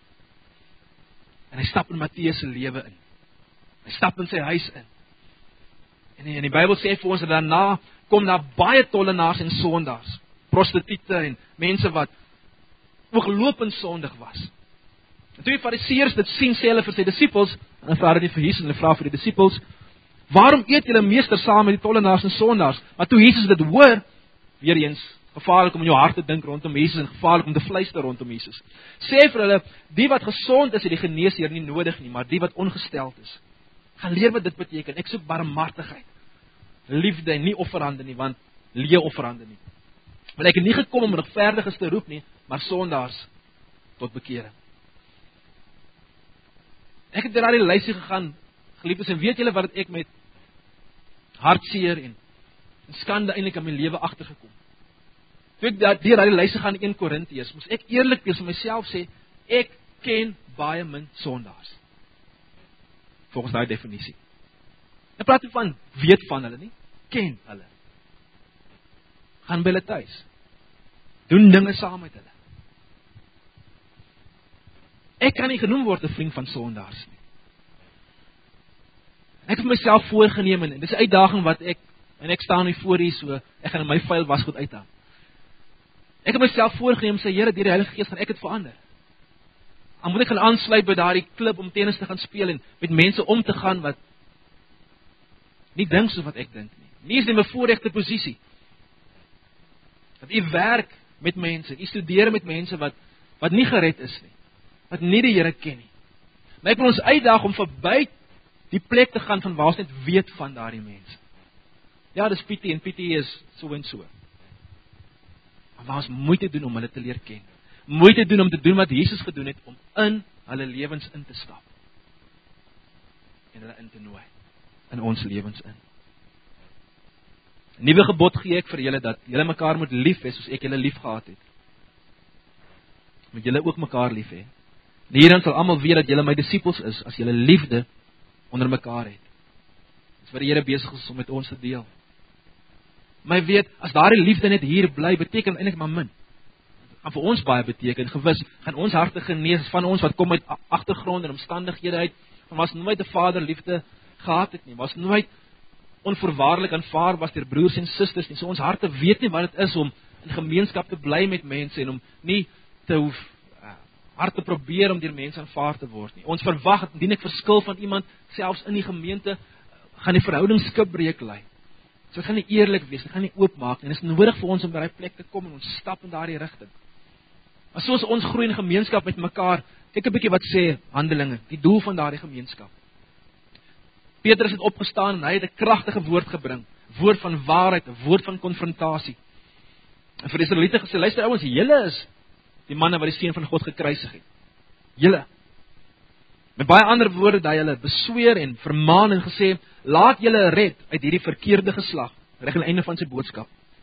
En hy stap in Matteus se lewe in. Hy stap in sy huis in. En die Bybel sê vir ons dat daarna kom daar baie tollenaars en sondaars, prostituie en mense wat ooglopend sondig was. En toe die Fariseërs dit sien, sê hulle vir sy disippels, en hulle vra dit vir Jesus en hulle vra vir die disippels, waarom eet julle meester saam met die tollenaars en sondaars? Maar toe Jesus dit hoor, weer eens gevaarlik om in jou hart te dink rondom Jesus en gevaarlik om te fluister rondom Jesus. Sê vir hulle, die wat gesond is, het die geneesheer nie nodig nie, maar die wat ongesteld is. Gaan leer wat dit beteken. Ek soek barmhartigheid, liefde en nie offerande nie, want leë offerande nie. Want ek het nie gekom om regverdiges te roep nie, maar sondaars tot bekering. Ek het deur daardie lysie gegaan, geliefdes, en weet julle wat ek met hartseer en skande eintlik in my lewe agtergekom. Toe ek deur daardie lysie gaan in 1 Korintiërs, moes ek eerlik wees vir myself sê, ek ken baie min sondaars. Volgens daai definisie. Ek praat nie van weet van hulle nie, ken hulle. Gaan by hulle tuis. Doen dinge saam met hulle. Ek kan nie genoem word 'n vriend van sondaars nie. Ek het myself voorgenem en dis 'n uitdaging wat ek staan hier voor hier so, ek gaan in my vuil wasgoed uithaal. Ek het myself voorgenem, sê Here, deur die Heilige Gees gaan ek dit verander. Dan moet ek gaan aansluit by daardie klub om tennis te gaan speel en met mense om te gaan wat nie dink soos wat ek dink nie. Nie is in 'n bevoordeelde posisie. Dat u werk met mense, u studeer met mense wat nie gered is nie, wat nie die Here ken nie. Maar ek wil ons uitdaag om verby die plek te gaan van waar ons net weet van daardie mense. Ja, dis Pietie en Pietie is so en so. Maar waar ons moeite doen om hulle te leer ken. Moeite doen om te doen wat Jesus gedoen het, om in hulle lewens in te stap. En hulle in te nooi. In ons lewens in. 'n Nuwe gebod gee ek vir julle, dat julle mekaar moet lief hê soos ek julle lief gehad het. Moet julle ook mekaar lief hê. En hierin sal almal weet dat julle my disippels is, as julle liefde onder mekaar het. Dis wat die Here besig is om met ons te deel. Maar jy weet, as daardie liefde net hier bly, beteken eintlik maar min. Gaan vir ons baie beteken, gewis, gaan ons harte genees van ons wat kom uit agtergrond en omstandighede uit, van was nooit 'n vaderliefde gehad het nie, was nooit onvoorwaardelik aanvaar was deur broers en susters nie. So ons harte weet nie wat dit is om in gemeenskap te bly met mense en om nie te hoef hard te probeer om deur mense aanvaar te word nie. Ons verwag, indien ek verskil van iemand, selfs in die gemeente, gaan die verhouding skipbreek lei. So dit gaan nie eerlik wees, dit gaan nie oopmaak nie. En dit is nodig vir ons om by daai plek te kom en ons stap in daardie rigting. Maar soos ons groei in gemeenskap met mekaar, kyk 'n bietjie wat sê Handelinge, die doel van daardie gemeenskap. Petrus het opgestaan en hy het 'n kragtige woord gebring, woord van waarheid, 'n woord van konfrontasie. En vir die Israeliete gesê, luister ouens, julle is die manne wat die seun van God gekruisig het. Julle. Met baie ander woorde daai hulle besweer en vermaan en gesê, laat julle red uit hierdie verkeerde geslag, reg aan die einde van sy boodskap.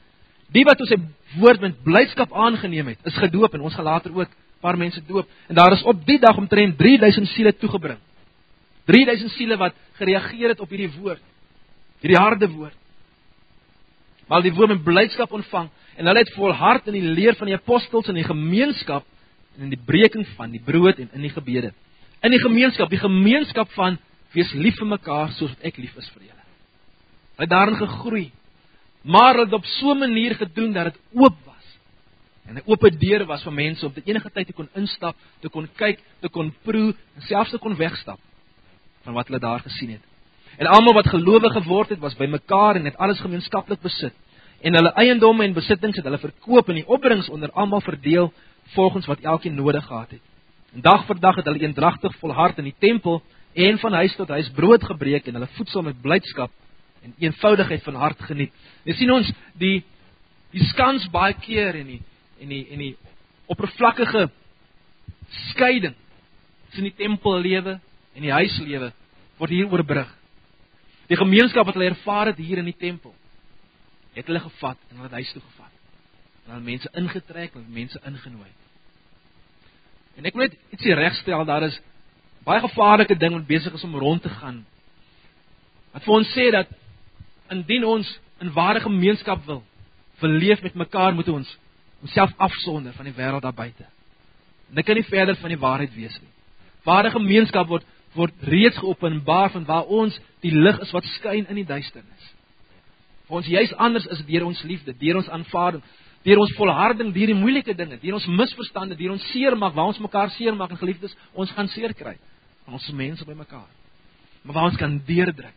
Die wat ons sy woord met blydskap aangeneem het, is gedoop en ons gaan later ook 'n paar mense doop. En daar is op die dag omtrent 3000 siele toegebring. 3000 siele wat gereageer het op hierdie woord, hierdie harde woord. Maar die woord met blydskap ontvang en hulle het volhard in die leer van die apostels en die gemeenskap en in die breking van die brood en in die gebede. In die gemeenskap van wees lief vir mekaar soos wat ek lief is vir julle. Hulle het daarin gegroei, maar hulle het op so 'n manier gedoen dat dit oop was. En 'n oop deur was vir mense om te enige tyd te kon instap, te kon kyk, te kon proe en selfs te kon wegstap van wat hulle daar gesien het. En almal wat gelowig geword het, was by mekaar en het alles gemeenskaplik besit. En hulle eiendomme en besittings het hulle verkoop en die opbrengs onder almal verdeel volgens wat elkeen nodig gehad het. En dag vir dag het hulle eendragtig volhard in die tempel en van huis tot huis brood gebreek en hulle voedsel met blydskap en eenvoudigheid van hart geniet. Jy sien ons die skans baie keer en die oppervlakkige skeiding tussen die tempellewe en die huislewe word hier oorbrug. Die gemeenskap wat hulle ervaar het hier in die tempel, het hulle gevat en hulle het huis toe gevat. En hulle mense ingetrek, hulle mense ingenooi. En ek wil net ietsie regstel, daar is baie gevaarlike ding wat besig is om rond te gaan. Wat vir ons sê dat indien ons in ware gemeenskap wil leef met mekaar, moet ons onsself afsonder van die wêreld daar buite. En dit kan nie verder van die waarheid wees nie. Ware gemeenskap word reeds geopenbaar van waar ons die lig is wat skyn in die duisternis. Vir ons juist anders is deur ons liefde, deur ons aanvaarding, deur ons volharding, deur die moeilike dinge, deur ons misverstande, deur ons seermaak, waar ons mekaar seermaak en geliefdes, ons gaan seer kry. Van ons mense by mekaar. Maar waar ons kan deurdruk.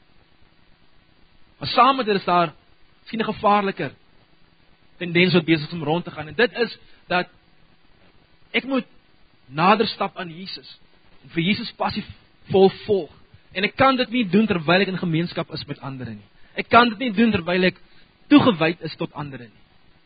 Maar saam met dit is daar miskien 'n gevaarliker tendens wat besig is om rond te gaan. En dit is dat ek moet nader stap aan Jesus. En vir Jesus passievol volg. En ek kan dit nie doen terwyl ek in gemeenskap is met ander nie. Ek kan dit nie doen terwyl ek toegewyd is tot ander nie.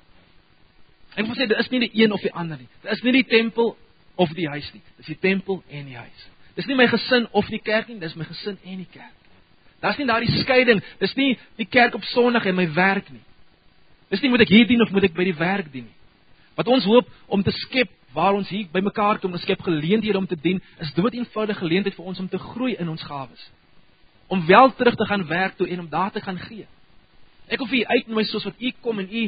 Ek moet sê, dit is nie die een of die ander nie. Dit is nie die tempel of die huis nie. Dit is die tempel en die huis. Dit is nie my gesin of die kerk nie, dit is my gesin en die kerk. Daar is nie daardie skeiding, dit is nie die kerk op Sondag en my werk nie. Dit is nie moet ek hier dien of moet ek by die werk dien nie. Wat ons hoop om te skep, waar ons hier by mekaar kom, ons skep geleenthede om te dien, is dood eenvoudige geleentheid vir ons om te groei in ons gawes. Om wel terug te gaan werk toe en om daar te gaan gee. Ek wil vir u uitnooi soos wat u kom en u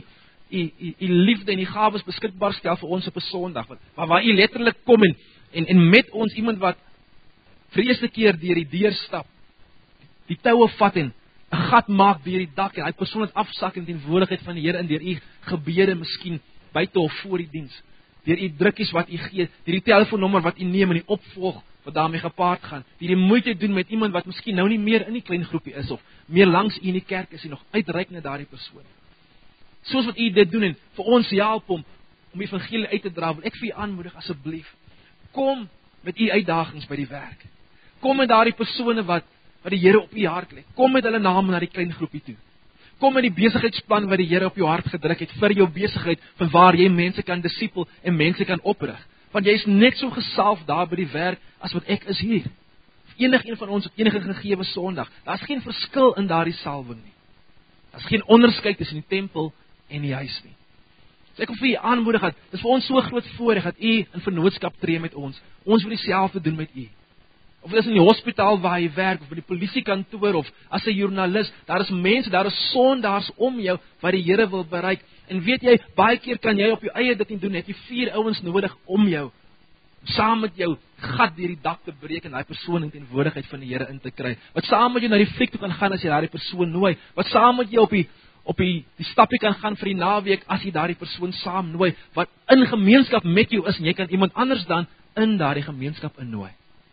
liefde en die gawes beskikbaar stel vir ons op 'n Sondag, waar u letterlik kom en met ons iemand wat vir die eerste keer deur die deur stap, die toue vat en 'n gat maak deur die dak en hy persoon het afsak in teenwoordigheid van die Here en deur u gebede miskien buite of voor die diens, deur u drukkies wat u gee, deur die telefoonnommer wat u neem en die opvolg wat daarmee gepaard gaan, die moeite doen met iemand wat miskien nou nie meer in die klein groepie is of meer langs u in die kerk is en nog uitreik na daardie persoon. Soos wat u dit doen en vir ons help om die evangelie uit te dra, wil ek vir u aanmoedig asseblief, kom met u uitdagings by die werk. Kom met daardie persone wat die Here op u hart lê. Kom met hulle name na die klein groepie toe. Kom met die besigheidsplan wat die Here op jou hart gedruk het vir jou besigheid, van waar jy mense kan disipel en mense kan oprig. Want jy is net so gesalf daar by die werk as wat ek is hier. Enigeen van ons op enige gegewe Sondag. Daar's geen verskil in daardie salwing nie. Daar's geen onderskeid tussen die tempel en die huis nie. So ek wil vir u aanmoedig dat dis vir ons so groot voorreg dat u in vennootskap tree met ons. Ons wil dieselfde doen met u. Of dit is in die hospitaal waar jy werk, of by die polisiekantoor, of as 'n joernalis, daar is mense, daar is sondaars om jou, wat die Here wil bereik. En weet jy, baie keer kan jy op jou eie dit nie doen, het jy 4 ouens nodig om jou, saam met jou gat deur die dak te breek, en daai persoon in teenwoordigheid van die Here in te kry. Wat saam met jou na die fliek toe kan gaan, as jy daardie persoon nooi. Wat saam met jou op die stappie kan gaan vir die naweek, as jy daardie persoon saam nooi, wat in gemeenskap met jou is, en jy kan iemand anders dan in daardie gemeenskap innooi.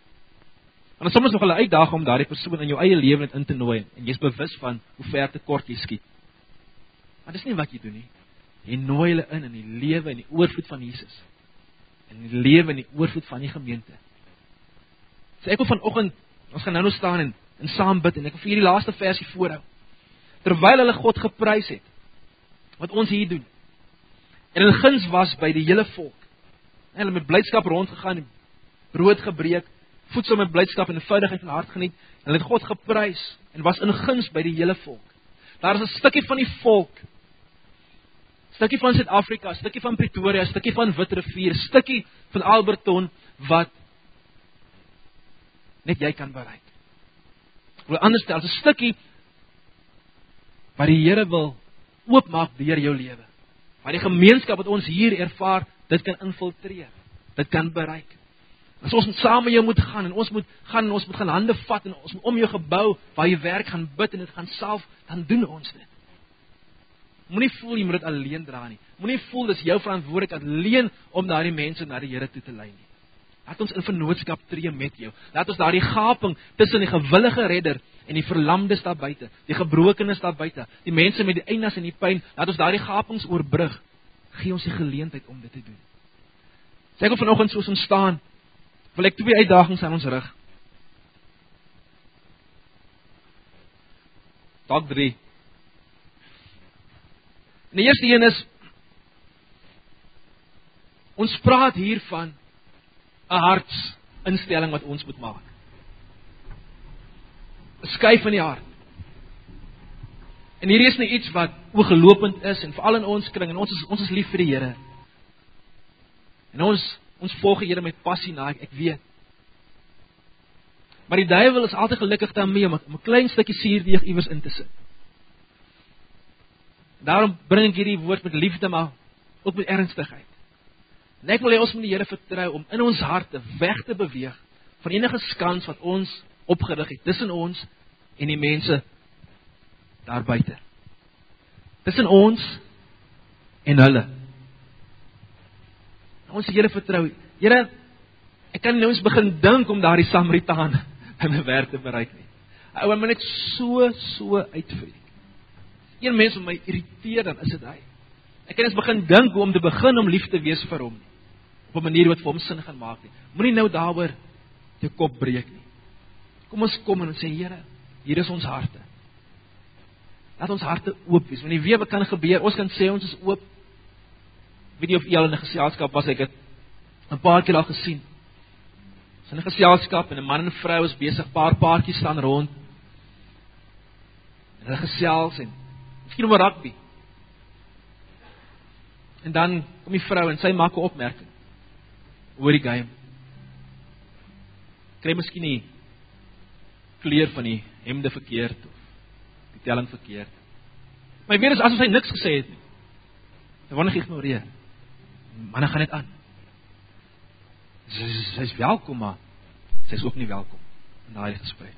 En dan soms nog hulle uitdaging om daardie persoon in jou eie lewe in te nooi, en jy is bewus van hoe ver te kort jy skiet. Maar dis nie wat jy doen nie. Jy nooi hulle in die lewe en die oorvloed van Jesus. En die lewe en die oorvloed van die gemeente. So ek wil vanoggend, ons gaan nou staan en saam bid, en ek wil vir hierdie laaste versie voorhou. Terwyl hulle God geprys het, wat ons hier doen, en hulle guns was by die hele volk, en hulle met blydskap rondgegaan, en brood gebreek, voedsel met blydskap en eenvoudigheid van hart geniet, en hulle het God geprys, en was in guns by die hele volk. Daar is 'n stukkie van die volk, stukkie van Suid-Afrika, stukkie van Pretoria, stukkie van Witrivier, stukkie van Alberton, wat net jy kan bereik. Ek wil anders stel, as 'n stukkie wat die Here wil oopmaak deur jou lewe. Waar die gemeenskap wat ons hier ervaar, dit kan infiltreer, dit kan bereik. As ons saam met jou moet gaan, en ons moet gaan hande vat, en ons moet om jou gebou, waar jy werk, gaan bid, en dit gaan salf, dan doen ons dit. Moenie voel jy moet dit alleen dra nie. Moenie voel dis jou verantwoordelikheid alleen om daardie mense na die Here toe te lei nie. Laat ons in vennootskap tree met jou. Laat ons daardie gaping tussen die gewillige redder en die verlamdes daar buite, die gebrokenes daar buite, die mense met die einas en die pyn, laat ons daardie gapings oorbrug. Gee ons die geleentheid om dit te doen. Sê ek vanoggend soos ons staan, wil ek 2 uitdagings aan ons rig. Dalk 3. En die eerste een is, ons praat hier van 'n hartsinstelling wat ons moet maak. 'n Skuif in die hart. En hierdie is nie iets wat ooglopend is, en veral in ons kring, en ons is lief vir die Here. En ons volg die Here met passie na, ek weet. Maar die duiwel is altyd gelukkig daarmee om 'n klein stukkie suurdeeg iewers in te sit. Daarom bring ek hierdie woord met liefde, maar ook met ernstigheid. En ek wil hê ons moet die Here vertrou om in ons harte weg te beweeg van enige skans wat ons opgerig het tussen ons en die mense daar buite. Tussen ons en hulle. Ons die Here vertrou. Here, ek kan nie nou eens begin dink om daardie Samaritaan by my werk te bereik nie. Hy ou my net so uitvreek. Een mens wat my irriteer, dan is dit hy. Ek kan eens begin dink hoe om te begin om lief te wees vir hom, op 'n manier wat vir hom sin gaan maak nie. Moenie nou daaroor jou kop breek nie. Kom ons kom en ons sê, Here, hier is ons harte. Laat ons harte oop wees, want jy weet wat kan gebeur, ons kan sê ons is oop. Ek weet nie of jy al in 'n geselskap was, ek het 'n paar keer al gesien. Ons in 'n geselskap en 'n man en 'n vrou is besig, paar paartjies staan rond. En hulle gesels en miskien om 'n rugby. En dan kom die vrou en sy maak 'n opmerking oor die game. Kry miskien nie kleur van die hemde verkeerd of die telling verkeerd. Maar jy weet is asof sy niks gesê het nie. Sy word net geïgnoreer. Manne gaan net aan. Sy is welkom, maar sy is ook nie welkom in daai gesprek.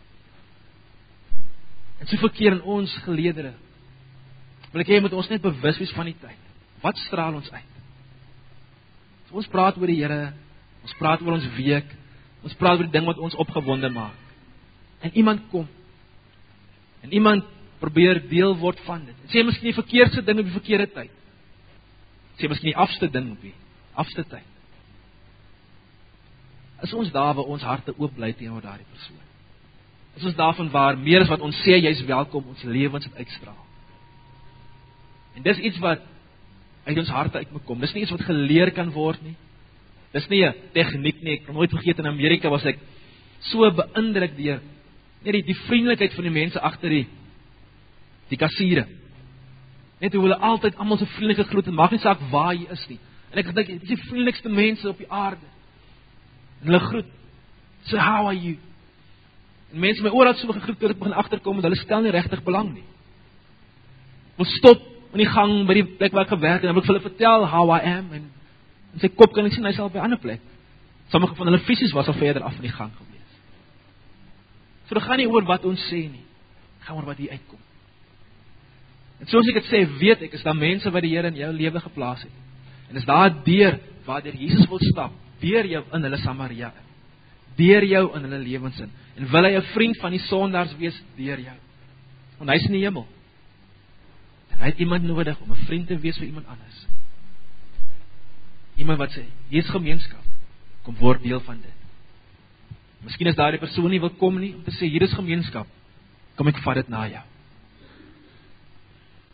En so verkeer in ons geleedere. Wil ek hê moet ons net bewus wees van die tyd. Wat straal ons uit? So ons praat oor die Here, ons praat oor ons week, ons praat oor die ding wat ons opgewonde maak. En iemand kom. En iemand probeer deel word van dit. En sê miskien die verkeerdste ding op die verkeerde tyd. Sê miskien die afste ding op die afste tyd. Is ons daar waar ons harte oop bly teenoor daardie persoon? Is ons daarvan waar meer as wat ons sê jy's welkom, ons lewens het uitstraal? En dis iets wat uit ons harte uit moet kom. Dis nie iets wat geleer kan word nie. Dis nie 'n tegniek nie. Ek kan nooit vergeet in Amerika was ek so beïndruk deur net die vriendelikheid van die mense agter die kassiere. Net hoe hulle altyd almal so vriendelik groet en maak nie saak waar jy is nie. En ek dink dis die vriendelikste mense op die aarde. En hulle groet. So how are you? En mense my oral so gegroet het begin agterkom en hulle stel nie regtig belang nie. Ons stop in die gang by die plek waar ek gewerk het en dan wil ek vir hulle vertel how I am en sy kop kan ek sien hy's al by 'n ander plek. Sommige van hulle fisies was al verder af in die gang gewees. So dit gaan nie oor wat ons sê nie. Dit gaan oor wat hier uitkom. En soos ek dit sê, weet ek is daar mense wat die Here in jou lewe geplaas het. En is daar 'n deur waardeur Jesus wil stap, deur jou in hulle Samaria in. Deur jou in hulle lewens in. En wil hy 'n vriend van die sondaars wees deur jou. Want hy's in die hemel. En hy het iemand nodig om 'n vriend te wees vir iemand anders. Iemand wat sê, hier's gemeenskap. Kom word deel van dit. Miskien is daardie persoon nie wil kom nie om te sê hier is gemeenskap. Kom ek vat dit na jou.